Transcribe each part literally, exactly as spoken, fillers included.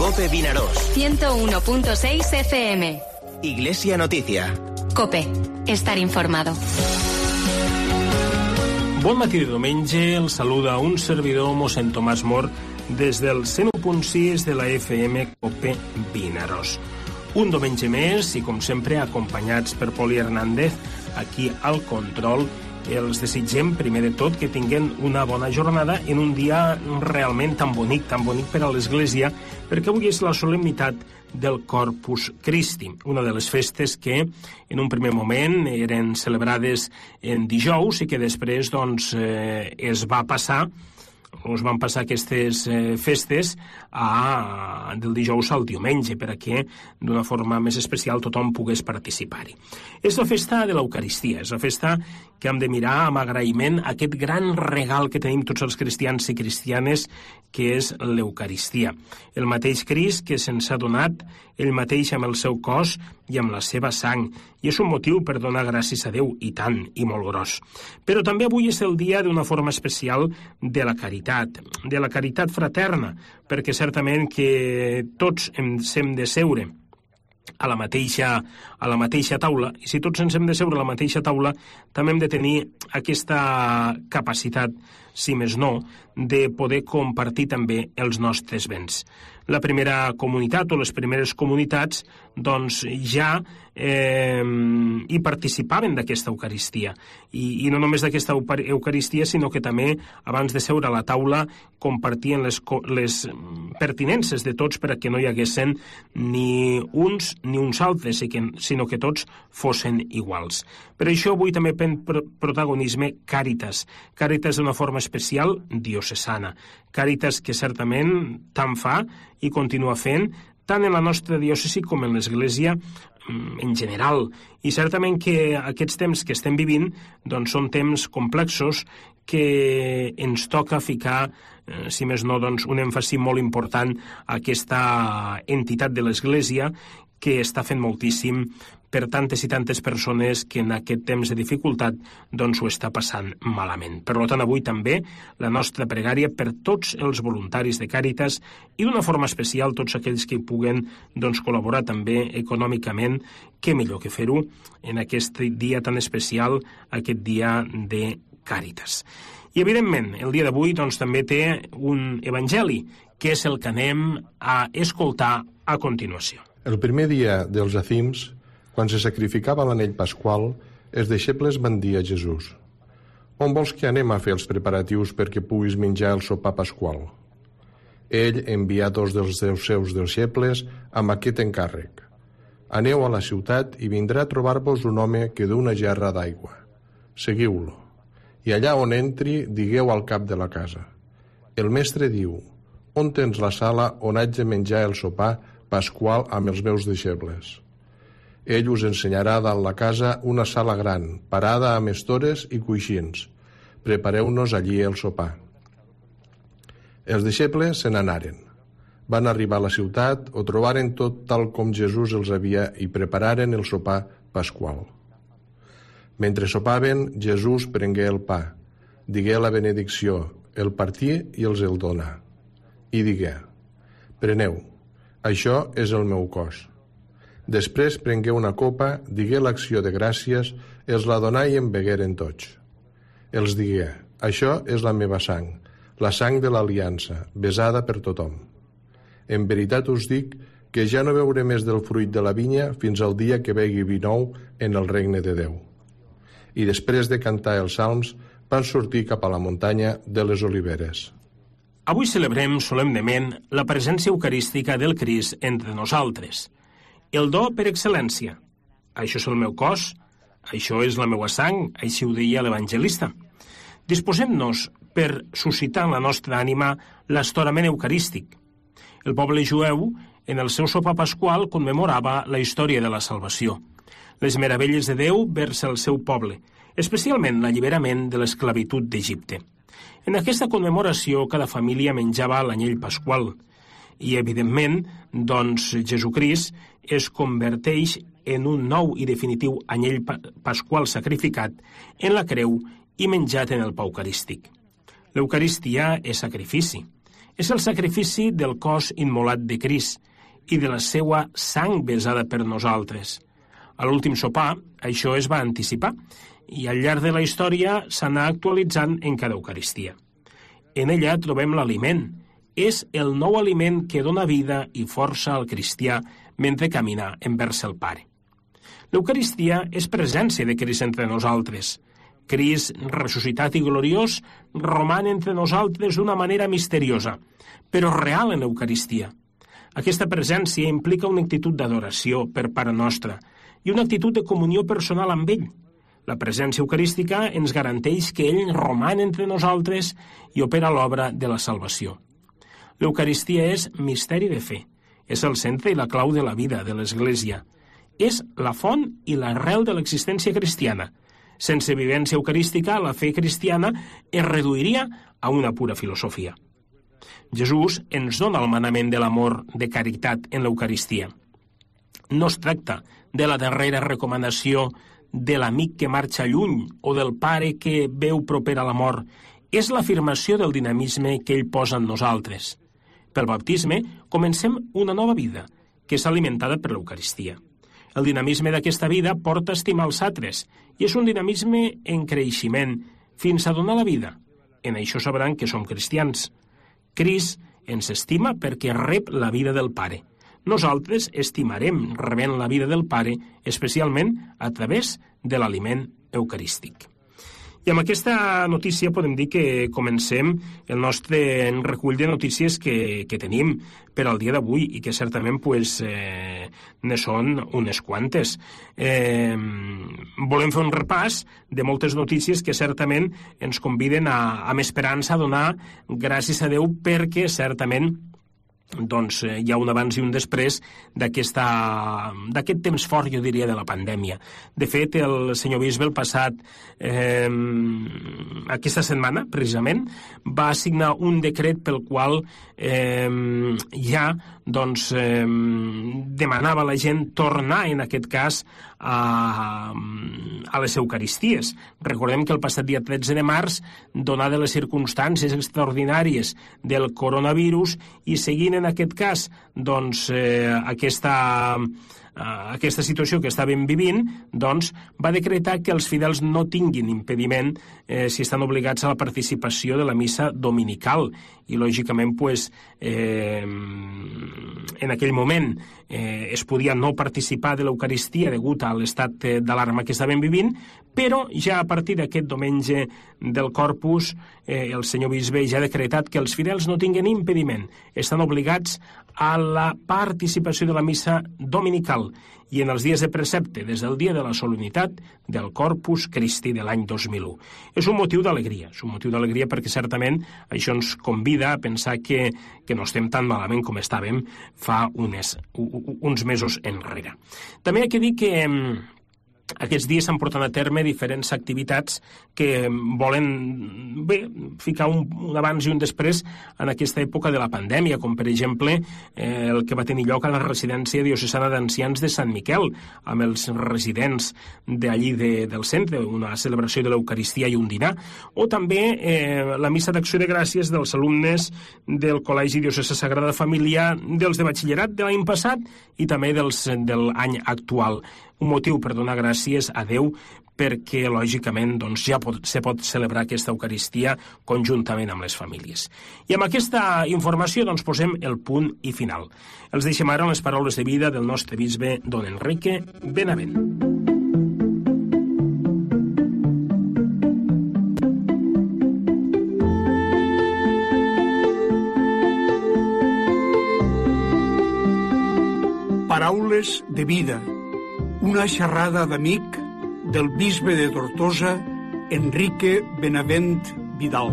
COPE Vinaròs. ciento uno punto seis F M. Iglesia Noticia. COPE. Estar informado. Bon matí de diumenge, el saluda un servidor, mossèn Tomàs Mor, des del cent u punt sis de la F M COPE Vinaròs. Un diumenge més i, com sempre, acompanyats per Poli Hernández, aquí al control. Els desitgem, primer de tot, que tinguin una bona jornada en un dia realment tan bonic, tan bonic per a l'Església, perquè avui és la solemnitat del Corpus Christi, una de les festes que en un primer moment eren celebrades en dijous i que després doncs, eh, es va passar us van passar aquestes eh, festes a, del dijous al diumenge perquè d'una forma més especial tothom pogués participar-hi. És la festa de l'Eucaristia, és la festa que hem de mirar amb agraïment aquest gran regal que tenim tots els cristians i cristianes, que és l'Eucaristia. El mateix Crist que se'ns ha donat, ell mateix amb el seu cos i amb la seva sang, i és un motiu per donar gràcies a Déu, i tant, i molt gros. Però també avui és el dia d'una forma especial de la caritat, de la caritat fraterna, perquè certament que tots ens hem de seure a la mateixa, a la mateixa taula, i si tots ens hem de seure a la mateixa taula, també hem de tenir aquesta capacitat, si més no, de poder compartir també els nostres béns. La primera comunitat o les primeres comunitats doncs ja eh, hi participaven d'aquesta Eucaristia. I, i no només d'aquesta Eucaristia, sinó que també abans de seure a la taula compartien les, les pertinences de tots perquè no hi haguessin ni uns ni uns altres, sinó que tots fossin iguals. Per això avui també pren protagonisme Càritas. Càritas d'una forma especial diocesana. Càritas que certament tant fa i continua fent, tant en la nostra diòcesi com en l'Església en general. I certament que aquests temps que estem vivint doncs són temps complexos que ens toca ficar, eh, si més no, doncs, un èmfasi molt important a aquesta entitat de l'Església que està fent moltíssim per tantes i tantes persones que en aquest temps de dificultat doncs ho està passant malament. Per tant, avui també la nostra pregària per tots els voluntaris de Càritas i d'una forma especial tots aquells que puguen doncs, col·laborar també econòmicament, què millor que fer-ho en aquest dia tan especial, aquest dia de Càritas. I, evidentment, el dia d'avui doncs, també té un evangeli, que és el que anem a escoltar a continuació. El primer dia dels acims, quan se sacrificava l'anell pasqual, els deixebles van dir a Jesús: «On vols que anem a fer els preparatius perquè puguis menjar el sopar pasqual?» Ell envià dos dels seus deixebles amb aquest encàrrec: «Aneu a la ciutat i vindrà a trobar-vos un home que du una gerra d'aigua. Seguiu-lo. I allà on entri, digueu al cap de la casa: el mestre diu, on tens la sala on haig de menjar el sopar pasqual amb els meus deixebles? Ell us ensenyarà dalt la casa una sala gran, parada amb estores i coixins. Prepareu-nos allí el sopar». Els deixebles se n'anaren. Van arribar a la ciutat, ho trobaren tot tal com Jesús els havia i prepararen el sopar pasqual. Mentre sopaven, Jesús prengué el pa, digué la benedicció, el partí i els el donà. I digué: «Preneu, això és el meu cos». Després prengué una copa, digué l'acció de gràcies, els la donà i en begueren tots. Els digué: «Això és la meva sang, la sang de l'aliança, besada per tothom. En veritat us dic que ja no beuré més del fruit de la vinya fins al dia que begui vi nou en el regne de Déu». I després de cantar els salms, van sortir cap a la muntanya de les Oliveres. Avui celebrem solemnement la presència eucarística del Crist entre nosaltres. El do per excel·lència. Això és el meu cos, això és la meua sang, així ho deia l'evangelista. Disposem-nos per suscitar en la nostra ànima l'estorament eucarístic. El poble jueu, en el seu sopar pasqual, commemorava la història de la salvació, les meravelles de Déu vers el seu poble, especialment l'alliberament de l'esclavitud d'Egipte. En aquesta commemoració, cada família menjava l'anyell pasqual, i, evidentment, doncs, Jesucrist es converteix en un nou i definitiu anyell pasqual sacrificat en la creu i menjat en el pa eucarístic. L'Eucaristia és sacrifici, És el sacrifici del cos immolat de Crist i de la seua sang besada per nosaltres. A l'últim sopar, això es va anticipar i al llarg de la història s'anà actualitzant en cada Eucaristia. En ella trobem l'aliment. És el nou aliment que dona vida i força al cristià mentre camina envers el Pare. L'Eucaristia és presència de Crist entre nosaltres. Crist, ressuscitat i gloriós, roman entre nosaltres d'una manera misteriosa, però real en l'Eucaristia. Aquesta presència implica una actitud d'adoració per part nostra i una actitud de comunió personal amb ell. La presència eucarística ens garanteix que ell roman entre nosaltres i opera l'obra de la salvació. L'Eucaristia és misteri de fe, és el centre i la clau de la vida de l'Església. És la font i l'arrel de l'existència cristiana. Sense vivència eucarística, la fe cristiana es reduiria a una pura filosofia. Jesús ens dona el manament de l'amor de caritat en l'Eucaristia. No es tracta de la darrera recomanació de l'amic que marxa lluny o del pare que veu proper a la mort. És l'afirmació del dinamisme que ell posa en nosaltres. Pel baptisme comencem una nova vida, que és alimentada per l'Eucaristia. El dinamisme d'aquesta vida porta a estimar els altres i és un dinamisme en creixement fins a donar la vida. En això sabran que som cristians. Crist ens estima perquè rep la vida del Pare. Nosaltres estimarem rebent la vida del Pare, especialment a través de l'aliment eucarístic. I amb aquesta notícia podem dir que comencem el nostre recull de notícies que, que tenim per al dia d'avui i que certament pues, eh, ne són unes quantes. Eh, volem fer un repàs de moltes notícies que certament ens conviden a, amb esperança a donar gràcies a Déu perquè certament doncs eh, hi ha un abans i un després d'aquest temps fort, jo diria, de la pandèmia. De fet, el senyor bisbe el passat eh, aquesta setmana, precisament, va signar un decret pel qual eh, ja doncs, eh, demanava a la gent tornar, en aquest cas, a, a les Eucaristies. Recordem que el passat dia tretze de març, donades les circumstàncies extraordinàries del coronavirus i seguint en aquest cas doncs, eh, aquesta, eh, aquesta situació que estàvem vivint, doncs, va decretar que els fidels no tinguin impediment eh, si estan obligats a la participació de la missa dominical. I, lògicament, pues, eh, en aquell moment eh, es podia no participar de l'Eucaristia degut a l'estat d'alarma que estàvem vivint, però ja a partir d'aquest diumenge del Corpus, eh, el senyor bisbe ja ha decretat que els fidels no tinguin impediment, estan obligats a la participació de la missa dominical i en els dies de precepte, des del dia de la solemnitat del Corpus Christi de l'any dos mil u. És un motiu d'alegria, és un motiu d'alegria perquè certament això ens convida a pensar que, que no estem tan malament com estàvem fa unes, uns mesos enrere. També hay que dir que aquests dies s'han portat a terme diferents activitats que volen bé, ficar un, un abans i un després en aquesta època de la pandèmia, com per exemple eh, el que va tenir lloc a la residència diocesana d'ancians de Sant Miquel, amb els residents d'allí de, del centre, una celebració de l'Eucaristia i un dinar, o també eh, la missa d'acció de gràcies dels alumnes del Col·legi Diocesà Sagrada Família, dels de batxillerat de l'any passat i també dels, de l'any actual. Un motiu per donar gràcies a Déu perquè, lògicament, doncs, ja pot, se pot celebrar aquesta Eucaristia conjuntament amb les famílies. I amb aquesta informació doncs, posem el punt i final. Els deixem ara les paraules de vida del nostre bisbe, don Enrique Benavent. Paraules de vida. Una xerrada d'amic del bisbe de Tortosa, Enrique Benavent Vidal.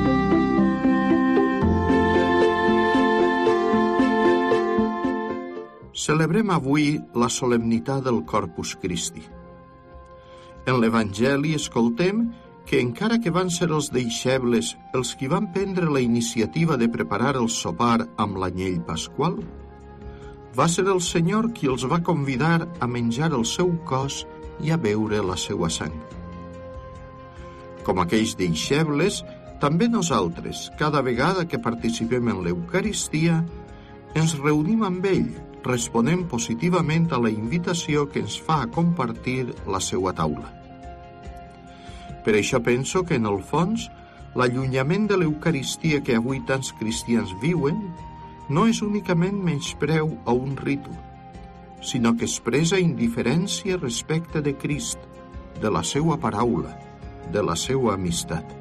Celebrem avui la solemnitat del Corpus Christi. En l'Evangeli escoltem que encara que van ser els deixebles els qui van prendre la iniciativa de preparar el sopar amb l'anyell pasqual, va ser el Senyor qui els va convidar a menjar el seu cos i a beure la seua sang. Com aquells deixebles, També nosaltres, cada vegada que participem en l'Eucaristia, ens reunim amb ell, responem positivament a la invitació que ens fa a compartir la seva taula. Per això penso que, en el fons, l'allunyament de l'Eucaristia que avui tants cristians viuen no és únicament menyspreu a un ritu, sinó que expressa indiferència respecte de Crist, de la seva paraula, de la seva amistat.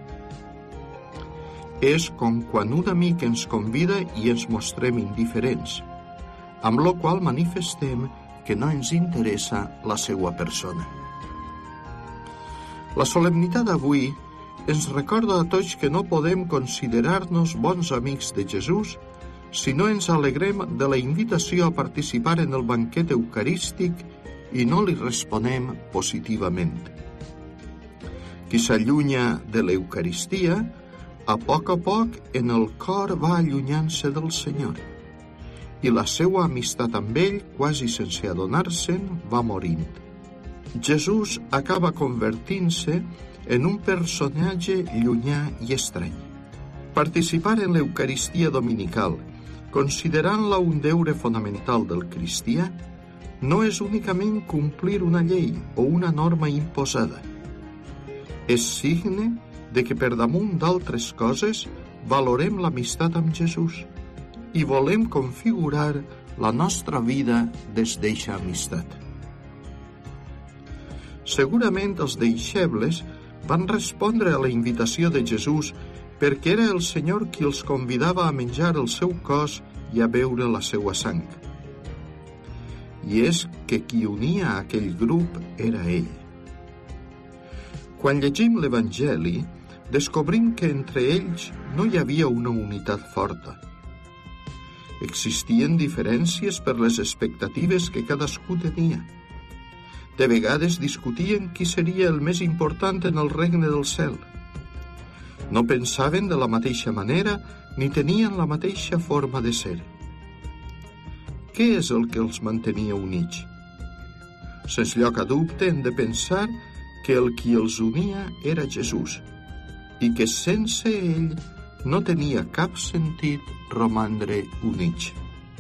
És com quan un amic ens convida i ens mostrem indiferents, amb lo qual manifestem que no ens interessa la seva persona. La solemnitat d'avui ens recorda a tots que no podem considerar-nos bons amics de Jesús si no ens alegrem de la invitació a participar en el banquet eucarístic i no li responem positivament. Qui s'allunya de l'Eucaristia, a poc a poc en el cor va allunyant-se del Senyor, i la seva amistat amb ell, quasi sense adonar-se'n, va morint. Jesús acaba convertint-se en un personatge llunyà i estrany. Participar en l'Eucaristia dominical, considerant-la un deure fonamental del cristià, no és únicament complir una llei o una norma imposada. És signe de que per damunt d'altres coses valorem l'amistat amb Jesús i volem configurar la nostra vida des d'eixa amistat. Segurament els deixebles van respondre a la invitació de Jesús perquè era el Senyor qui els convidava a menjar el seu cos i a beure la seva sang. I és que qui unia a aquell grup era ell. Quan llegim l'Evangeli, descobrim que entre ells no hi havia una unitat forta. Existien diferències per les expectatives que cadascú tenia. De vegades discutien qui seria el més important en el regne del cel. No pensaven de la mateixa manera ni tenien la mateixa forma de ser. Què és el que els mantenia units? Sense lloc a dubte hem de pensar que el qui els unia era Jesús i que sense ell no tenia cap sentit romandre units.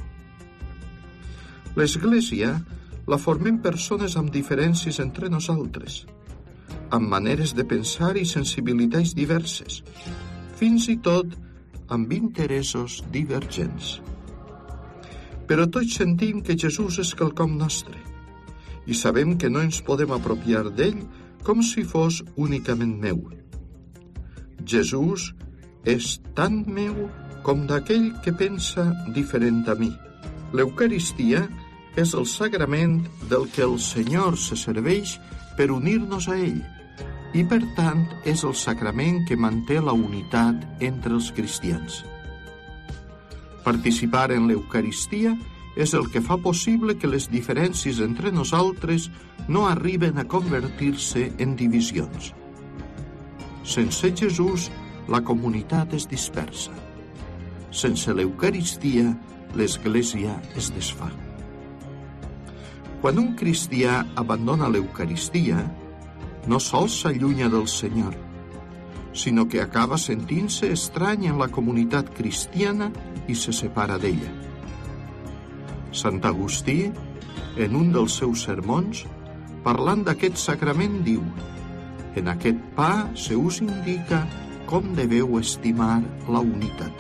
L'Església la formem persones amb diferències entre nosaltres, amb maneres de pensar i sensibilitats diverses, fins i tot amb interessos divergents. Però tots sentim que Jesús és quelcom nostre i sabem que no ens podem apropiar d'ell com si fos únicament meu. Jesús és tant meu com d'aquell que pensa diferent a mi. L'Eucaristia és el sagrament del que el Senyor se serveix per unir-nos a ell i, per tant, és el sacrament que manté la unitat entre els cristians. Participar en l'Eucaristia és el que fa possible que les diferències entre nosaltres no arriben a convertir-se en divisions. Sense Jesús, la comunitat es dispersa. Sense l'Eucaristia, l'Església es desfà. Quan un cristià abandona l'Eucaristia, no sols s'allunya del Senyor, sinó que acaba sentint-se estrany en la comunitat cristiana i se separa d'ella. Sant Agustí, en un dels seus sermons, parlant d'aquest sacrament, diu: «En aquest pa se us indica com deveu estimar la unitat».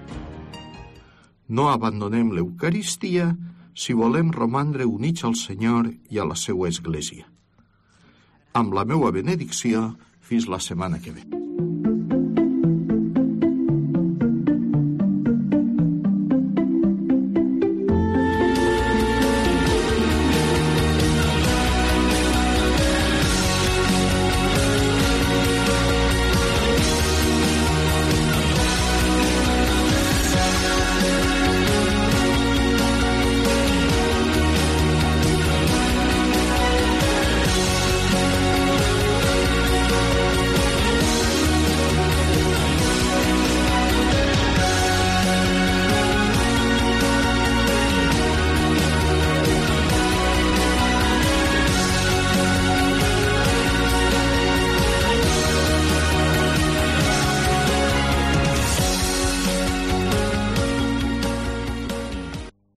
No abandonem l'Eucaristia si volem romandre units al Senyor i a la seva Església. Amb la meua benedicció, fins la setmana que ve.